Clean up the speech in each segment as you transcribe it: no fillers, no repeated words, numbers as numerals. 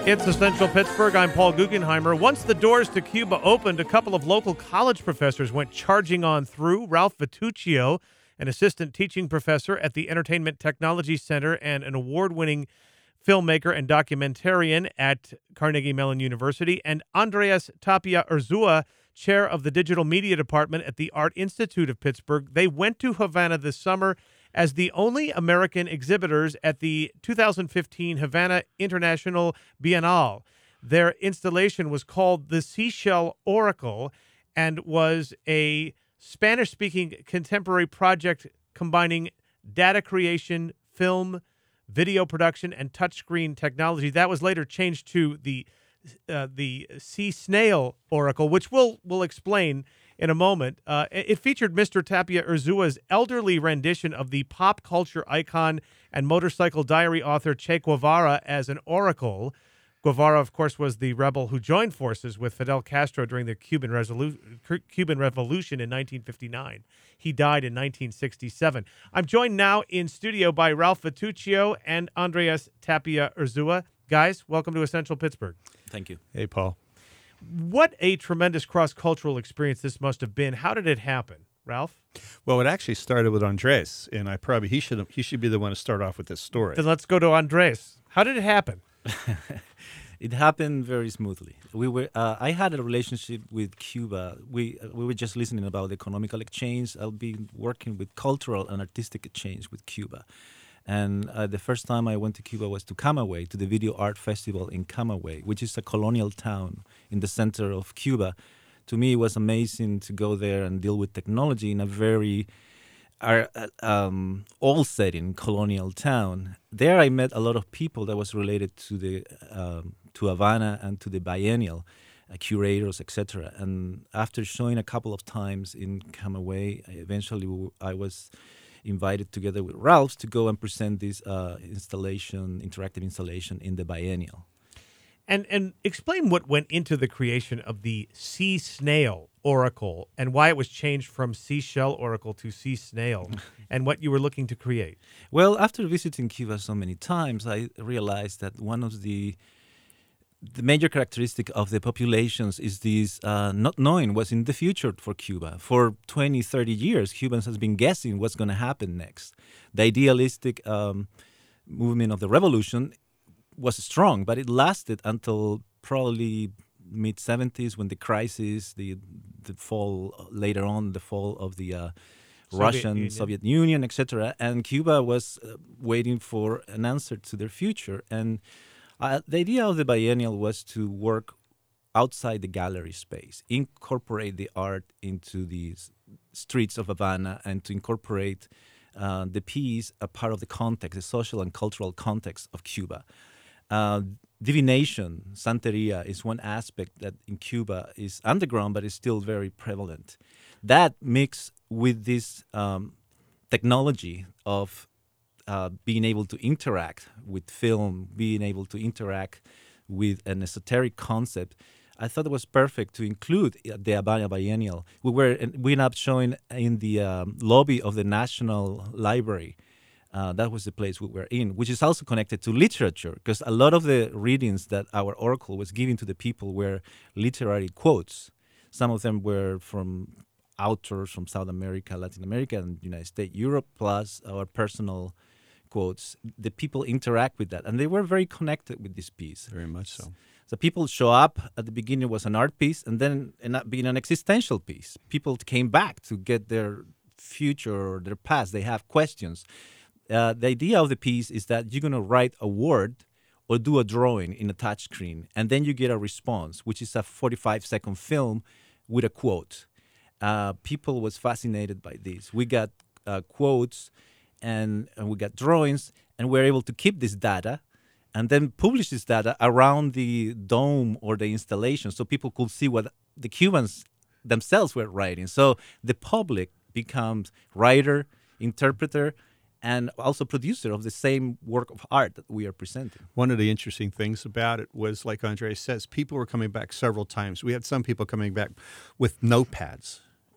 It's Essential Pittsburgh. I'm Paul Guggenheimer. Once the doors to Cuba opened, a couple of local college professors went charging on through. Ralph Vituccio, an assistant teaching professor at the Entertainment Technology Center and an award-winning filmmaker and documentarian at Carnegie Mellon University, and Andres Tapia Urzua, chair of the Digital Media Department at the Art Institute of Pittsburgh. They went to Havana this summer as the only American exhibitors at the 2015 Havana International Biennale. Their installation was called The Seashell Oracle and was a Spanish-speaking contemporary project combining data creation, film, video production, and touchscreen technology. That was later changed to the Sea Snail Oracle, which we'll explain in a moment. It featured Mr. Tapia Urzua's elderly rendition of the pop culture icon and motorcycle diary author Che Guevara as an oracle. Guevara, of course, was the rebel who joined forces with Fidel Castro during the Cuban Revolution in 1959. He died in 1967. I'm joined now in studio by Ralph Vituccio and Andres Tapia Urzua. Guys, welcome to Essential Pittsburgh. Thank you. Hey, Paul. What a tremendous cross-cultural experience this must have been. How did it happen, Ralph? Well, it actually started with Andres, and he should be the one to start off with this story. Then let's go to Andres. How did it happen? It happened very smoothly. I had a relationship with Cuba. We were just listening about economical exchange. I'll be working with cultural and artistic exchange with Cuba. And the first time I went to Cuba was to Camagüey, to the Video Art Festival in Camagüey, which is a colonial town in the center of Cuba. To me, it was amazing to go there and deal with technology in a very all-setting colonial town. There I met a lot of people that was related to Havana and to the biennial, curators, etc. And after showing a couple of times in Camagüey, eventually I was invited together with Ralph to go and present this interactive installation in the biennial. And explain what went into the creation of the Sea Snail Oracle and why it was changed from Seashell Oracle to Sea Snail and what you were looking to create. Well, after visiting Cuba so many times, I realized that one of the major characteristic of the populations is this not knowing what's in the future for Cuba. For 20, 30 years, Cubans has been guessing what's going to happen next. The idealistic movement of the revolution was strong, but it lasted until probably mid-70s when the crisis, the fall, later on, the fall of the Soviet Union, etc. And Cuba was waiting for an answer to their future. And the idea of the biennial was to work outside the gallery space, incorporate the art into the streets of Havana, and to incorporate the piece a part of the context, the social and cultural context of Cuba. Divination, Santeria, is one aspect that in Cuba is underground but is still very prevalent. That mixed with this technology of being able to interact with film, being able to interact with an esoteric concept, I thought it was perfect to include the Havana Biennial. We ended up showing in the lobby of the National Library. That was the place we were in, which is also connected to literature, because a lot of the readings that our oracle was giving to the people were literary quotes. Some of them were from authors from South America, Latin America, and United States, Europe, plus our personal quotes. The people interact with that, and they were very connected with this piece. Very much so. So people show up. At the beginning, it was an art piece, and then ended up being an existential piece. People came back to get their future or their past. They have questions. The idea of the piece is that you're going to write a word or do a drawing in a touchscreen, and then you get a response, which is a 45-second film with a quote. People was fascinated by this. We got quotes and we got drawings, and we're able to keep this data and then publish this data around the dome or the installation so people could see what the Cubans themselves were writing. So the public becomes writer, interpreter, and also producer of the same work of art that we are presenting. One of the interesting things about it was, like Andre says, people were coming back several times. We had some people coming back with notepads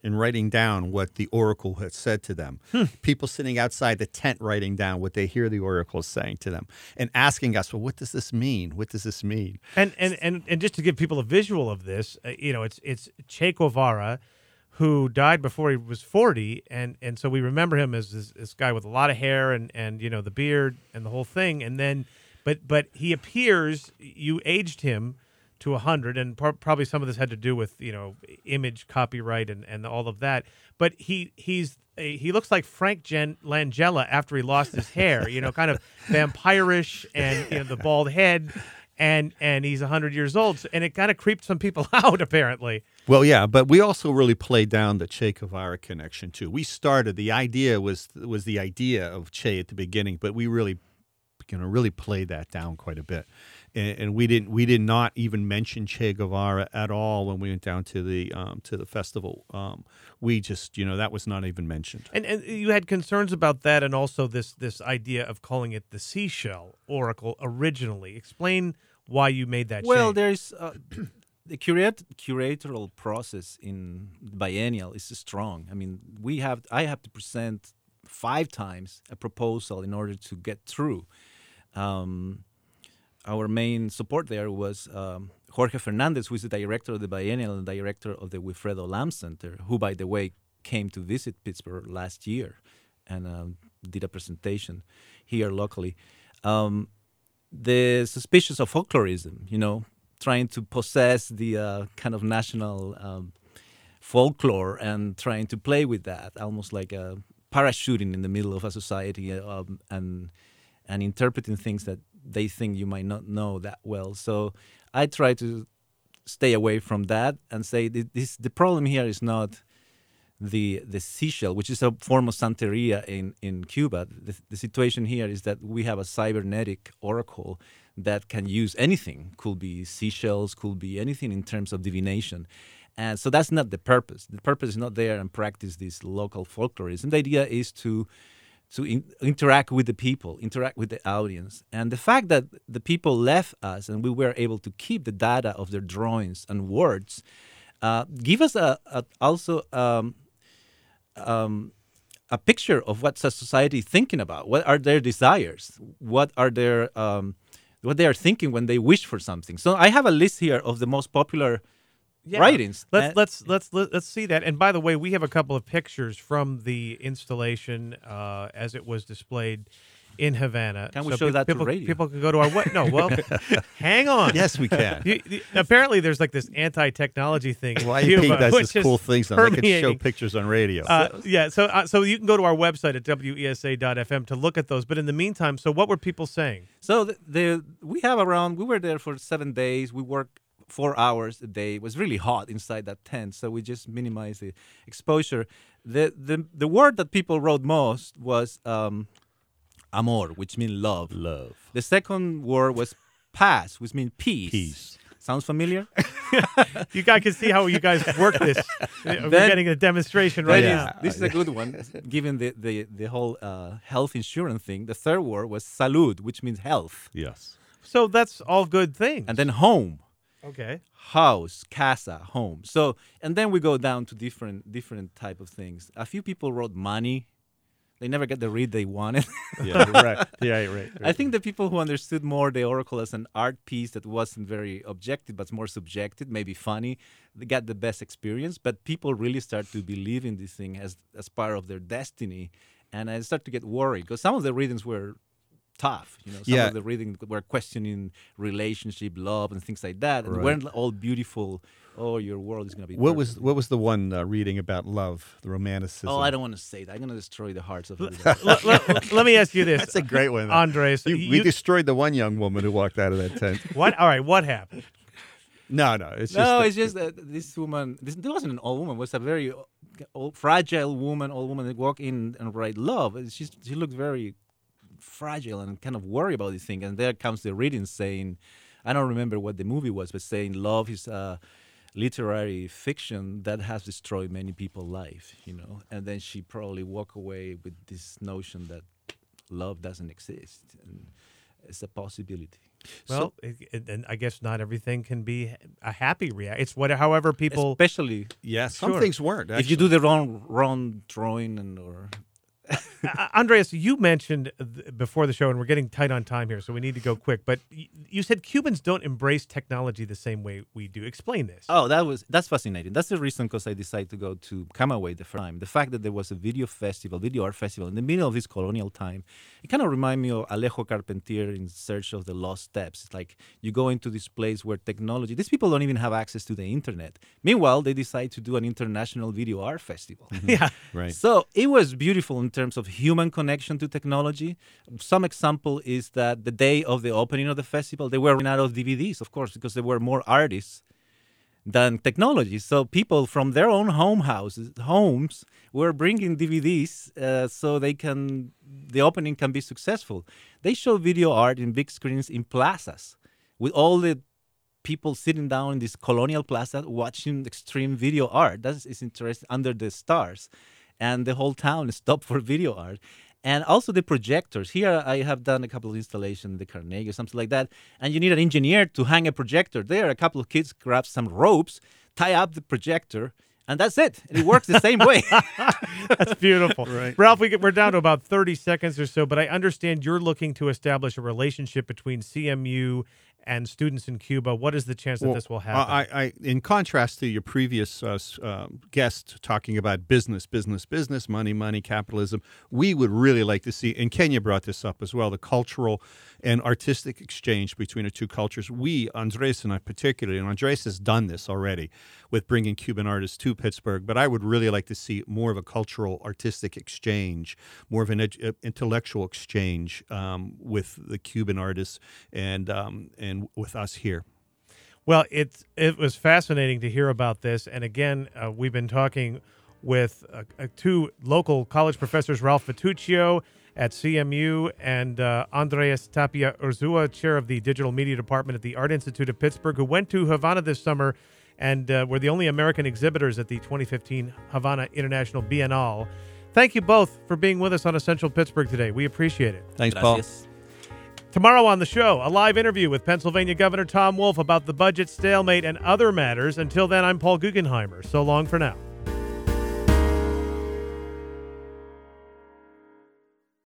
and writing down what the oracle had said to them. People sitting outside the tent writing down what they hear the oracle saying to them and asking us, well, what does this mean? What does this mean? And just to give people a visual of this, it's Che Guevara, who died before he was 40, and so we remember him as this guy with a lot of hair and the beard and the whole thing, and then but he appears, you aged him to 100, and probably some of this had to do with image copyright and all of that, but he looks like Frank Langella after he lost his hair, kind of vampirish, and the bald head. And he's 100 years old, and it kind of creeped some people out, apparently. Well, yeah, but we also really played down the Che Guevara connection too. We started, the idea was the idea of Che at the beginning, but we really played that down quite a bit, and we did not even mention Che Guevara at all when we went down to the festival. We just that was not even mentioned. And you had concerns about that, and also this idea of calling it the seashell oracle originally. Explain why you made that Well, change. there's the curatorial process in biennial is strong. I mean, I have to present 5 times a proposal in order to get through. Our main support there was Jorge Fernandez, who is the director of the biennial and director of the Wilfredo Lam Center, who, by the way, came to visit Pittsburgh last year and did a presentation here locally. The suspicious of folklorism, trying to possess the kind of national folklore and trying to play with that, almost like parachuting in the middle of a society and interpreting things that they think you might not know that well. So I try to stay away from that and say the problem here is not the seashell, which is a form of Santeria in Cuba. The situation here is that we have a cybernetic oracle that can use anything. Could be seashells, could be anything in terms of divination. And so that's not the purpose. The purpose is not there and practice this local folklorism. The idea is to interact with the people, interact with the audience. And the fact that the people left us and we were able to keep the data of their drawings and words give us also a picture of what's a society thinking about. What are their desires? What are their what they are thinking when they wish for something. So I have a list here of the most popular writings. Let's see that. And by the way, we have a couple of pictures from the installation as it was displayed in Havana. Can we show that to radio? People can go to our hang on. Yes, we can. Apparently, there's like this anti-technology thing. YP does this cool thing, so they can show permeating. pictures on radio. So you can go to our website at wesa.fm to look at those. But in the meantime, so what were people saying? So we were there for 7 days. We worked 4 hours a day. It was really hot inside that tent, so we just minimized the exposure. The word that people wrote most was amor, which means love. Love. The second word was paz, which means peace. Peace. Sounds familiar? You guys can see how you guys work this. We're getting a demonstration right now. This is a good one, given the whole health insurance thing. The third word was salud, which means health. Yes. So that's all good things. And then home. Okay. House, casa, home. So, and then we go down to different type of things. A few people wrote money. They never get the read they wanted. Yeah, right. Yeah, right. I think the people who understood more the oracle as an art piece that wasn't very objective but more subjective, maybe funny, they got the best experience. But people really start to believe in this thing as part of their destiny. And I start to get worried because some of the readings were tough. Some of the readings were questioning relationship, love, and things like that. And weren't all beautiful. Oh, your world is going to be perfect. What was the one reading about love, the romanticism? Oh, I don't want to say that. I'm going to destroy the hearts of everybody. Let me ask you this. That's a great one, Andres. We destroyed the one young woman who walked out of that tent. What? All right, what happened? No, it's just this woman. This wasn't an old woman. It was a very fragile woman, old woman that walked in and write love. She looked very fragile and kind of worried about this thing. And there comes the reading saying, I don't remember what the movie was, but saying love is literary fiction that has destroyed many people's life, and then she probably walk away with this notion that love doesn't exist and it's a possibility. Well, and I guess not everything can be a happy react. It's however people. Especially Yeah, some Sure. things weren't. if you do the wrong drawing or Andreas, you mentioned before the show, and we're getting tight on time here, so we need to go quick. But you said Cubans don't embrace technology the same way we do. Explain this. Oh, that's fascinating. That's the reason because I decided to go to Camagüey the first time. The fact that there was a video art festival in the middle of this colonial time, it kind of reminded me of Alejo Carpentier in Search of the Lost Steps. It's like you go into this place where technology, these people don't even have access to the internet. Meanwhile, they decide to do an international video art festival. Yeah. Right. So it was beautiful in terms of human connection to technology. Some example is that the day of the opening of the festival, they were running out of DVDs, of course, because there were more artists than technology. So people from their own homes were bringing DVDs so the opening can be successful. They show video art in big screens in plazas with all the people sitting down in this colonial plaza watching extreme video art. That is interesting, under the stars. And the whole town stopped for video art. And also the projectors. Here I have done a couple of installations, the Carnegie or something like that. And you need an engineer to hang a projector there. A couple of kids grab some ropes, tie up the projector, and that's it. It works the same way. That's beautiful. Right. Ralph, we're down to about 30 seconds or so, but I understand you're looking to establish a relationship between CMU and students in Cuba. What is the chance that this will happen? I in contrast to your previous guest talking about business, money, capitalism, we would really like to see, and Kenya brought this up as well, the cultural and artistic exchange between the two cultures. We, Andres and I particularly, and Andres has done this already with bringing Cuban artists to Pittsburgh, but I would really like to see more of a cultural, artistic exchange, more of an intellectual exchange with the Cuban artists and with us here. Well, it was fascinating to hear about this. And again, we've been talking with two local college professors, Ralph Vituccio at CMU and Andres Tapia Urzua, chair of the Digital Media Department at the Art Institute of Pittsburgh, who went to Havana this summer and were the only American exhibitors at the 2015 Havana International Biennale. Thank you both for being with us on Essential Pittsburgh today. We appreciate it. Thanks, Gracias. Paul. Tomorrow on the show, a live interview with Pennsylvania Governor Tom Wolf about the budget stalemate and other matters. Until then, I'm Paul Guggenheimer. So long for now.